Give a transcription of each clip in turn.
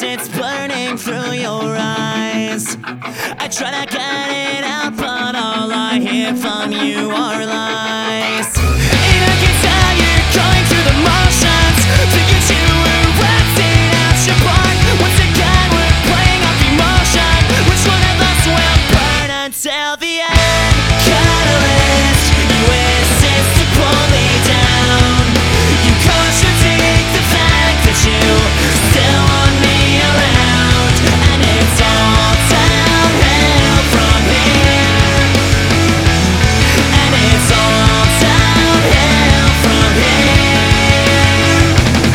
it's burning through your eyes. I try to get it out, but all I hear from you are lies. And I can tell you're going through the motions, thinking you were acting out your part. Once again we're playing off emotion. Which one of us will burn until the end? Catalyst, you insist to pull me down. You contradict the fact that you still want me around. And it's all downhill from here. And it's all downhill from here.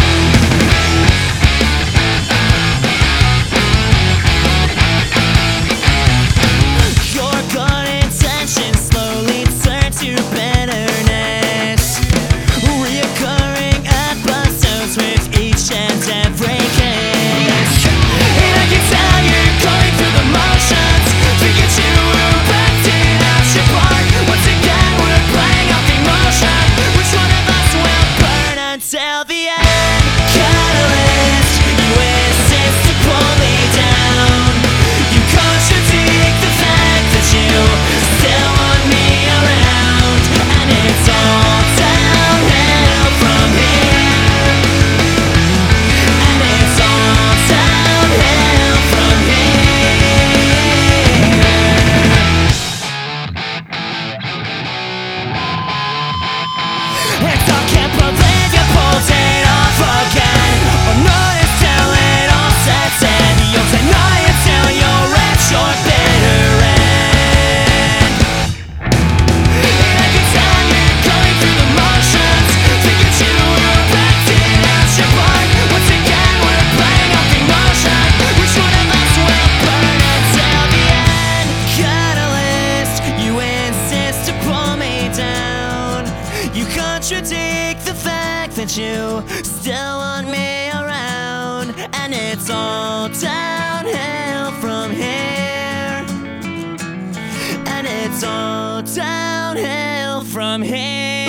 Your good intentions slowly turn to bitterness, reoccurring episodes with each and every kiss. And I can tell you're going through the motions, thinking you were acting out your part. Once again we're playing off emotion. Which one of us will burn until the end? Catalyst, you insist to pull me down. You contradict the fact that you still want me around. And it's all downhill from here. And it's all downhill from here. And I can't believe you pulled it off again. Or notice till it all sets in. You'll deny it till you're at your bitter end. And I can tell you're going through the motions, thinking you were acting out your part. Once again we're playing off emotion. Which one of us will burn until the end? Catalyst, you insist to pull me down. You contradict the fact that you still want me around. And it's all downhill from here. And it's all downhill from here.